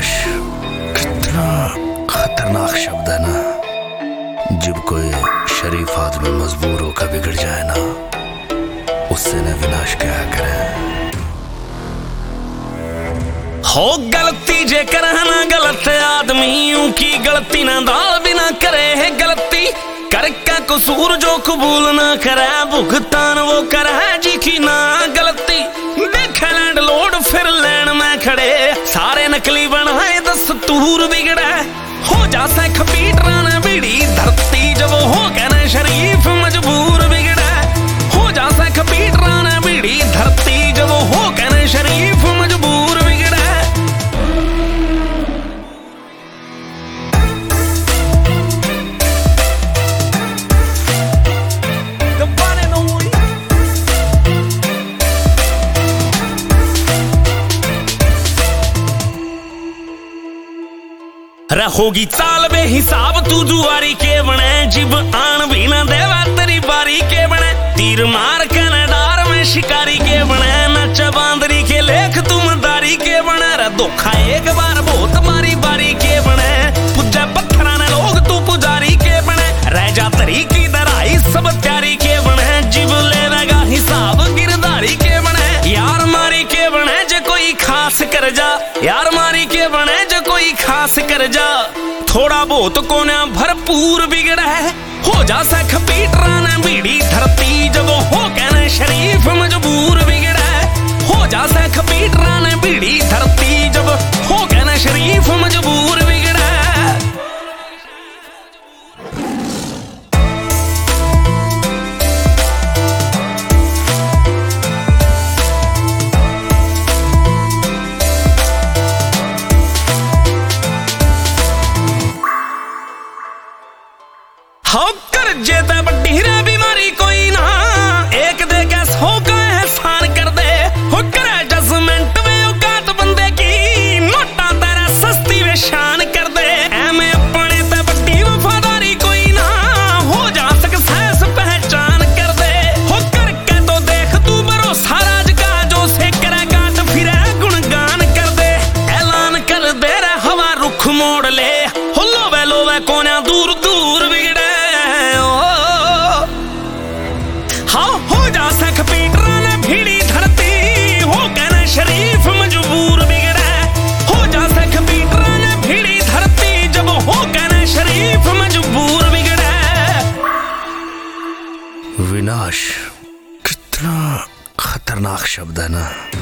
विनाश कितना खतरनाक शब्द है ना। जब कोई शरीफ आदमी मजबूर होकर बिगड़ जाए ना, उससे न विनाश क्या करे। हो गलती जे करे ना गलत आदमी की गलती ना दाल बिना करे है गलती करके कसूर जो कबूल ना करे भुगतान वो करे जी की ना गलती। देखे लैंड लोड फिर लैंड में खड़े सारे नकली बनाए दस्तूर बिगड़े हो जा सख पीटरा न बीड़ी धरती जब हो कहना शरीफ मजबूर बिगड़े हो जा सख पीटरा न बीड़ी धरती जब हो कहना शरीफ मजबूर बिगड़े। रहोगी चाल बे हिसाब तू जुआरी के बने जिब आन भी ना देवा तेरी बारी के बने तीर मार के न डार में शिकारी के बने नच बांदरी के लेख तुम दारी के बने रे धोखा एक बार बहुत मारी बारी के बने पुजा पत्थरा ने लोग तू पुजारी के बने रह जा तरी की दराई सब त्यारी के बने जिब लेवेगा हिसाब गिरदारी के बने यार मारी के बने जो कोई खास कर जा यार मारी के बने जो कोई खास कर जा थोड़ा बहुत कोना भरपूर बिगड़ा है हो जा सख पीटरा न बीड़ी धरती जब हो कहना शरीफ मजबूर बिगड़ा है हो जा सख पीटरा न बीड़ी धरती जब हो कहना शरीफ मजबूर बिगड़ा है। हो कर जेता बड्डी रे बीमारी कोई ना एक दे के 100 का एहसान कर दे हो करे जजमेंट में औकात बंदे की नोटा तेरा सस्ती वे शान कर दे एमे अपने ते बड्डी वफादारी कोई ना हो जा सक्सेस पहचान कर दे हो करके तो देख तू भरोसा राज का जो से करे काट फिरे गुणगान कर दे ऐलान कर दे रे हवा रुख मोड़ ले हो लोवे कोना दूर दूर बिगड़े हो जा सख पीटरा ने भीड़ी धरती हो कहना शरीफ मजबूर बिगड़े हो जा सख पीटरा ने भीड़ी धरती जब हो कहना शरीफ मजबूर बिगड़े। विनाश कितना खतरनाक शब्द है ना।